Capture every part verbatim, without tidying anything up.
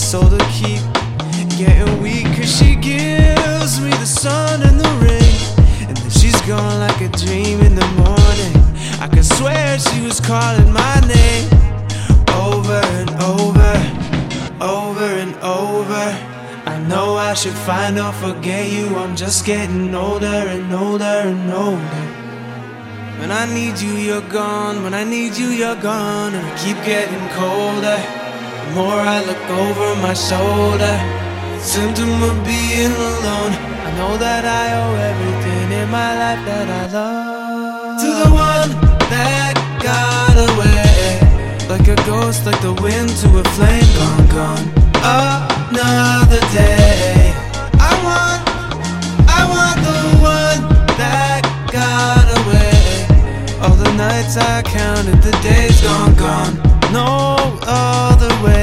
soul to keep getting weak, cause she gives me the sun and the rain, and then she's gone like a dream in the morning. I could swear she was calling my name over and over, over and over. I know I should find or forget you, I'm just getting older and older and older. When I need you, you're gone. When I need you, you're gone. And I keep getting colder. The more I look over my shoulder, symptom of being alone. I know that I owe everything in my life that I love to the one that got away, like a ghost, like the wind to a flame. Gone, gone, another day. I want, I want the one that got away. All the nights I counted, the days gone, gone. No other way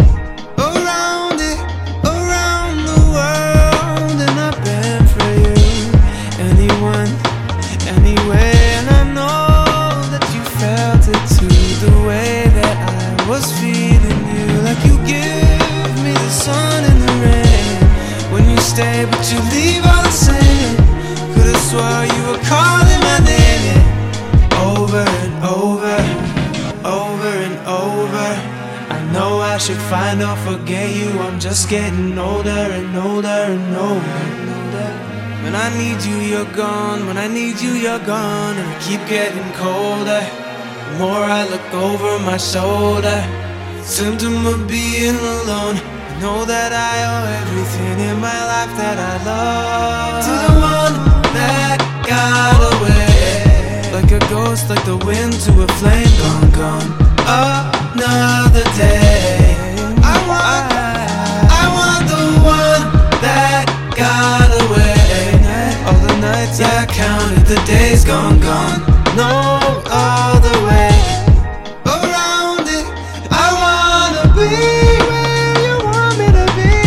around it, around the world. And I've been for you, anyone, anyway. And I know that you felt it too, the way that I was feeling you. Like you give me the sun and the rain when you stay, but you leave all the same. Could've swore you were calling my name, yeah. Over and over, over and over. I know I should find or forget you, I'm just getting older and older and older. When I need you, you're gone. When I need you, you're gone. And I keep getting colder. The more I look over my shoulder, symptom of being alone. I know that I owe everything in my life that I love to the one that got away, like a ghost, like the wind to a flame. Gone, gone, another day. I want, I want the one that got away. All the nights I counted, the days gone, gone. No other way around it. I wanna be where you want me to be.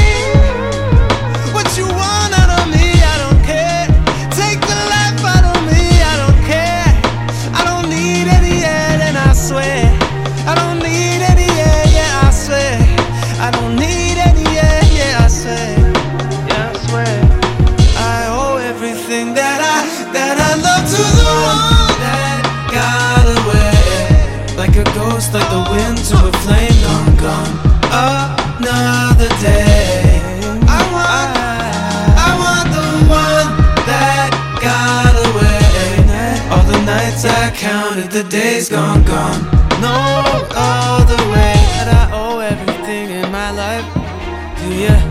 What you want out of me, I don't care. Take the life out of me, I don't care. I don't need any air, and I swear I don't need any air, yeah, I swear I don't need any air, yeah, I swear, yeah, I swear I owe everything that I, that I love to the one that got away, like a ghost, like the wind to a flame. Gone, gone, another day. I want, I want the one that got away. All the nights I counted, the days gone, gone. No other way that I owe everything in my life to you.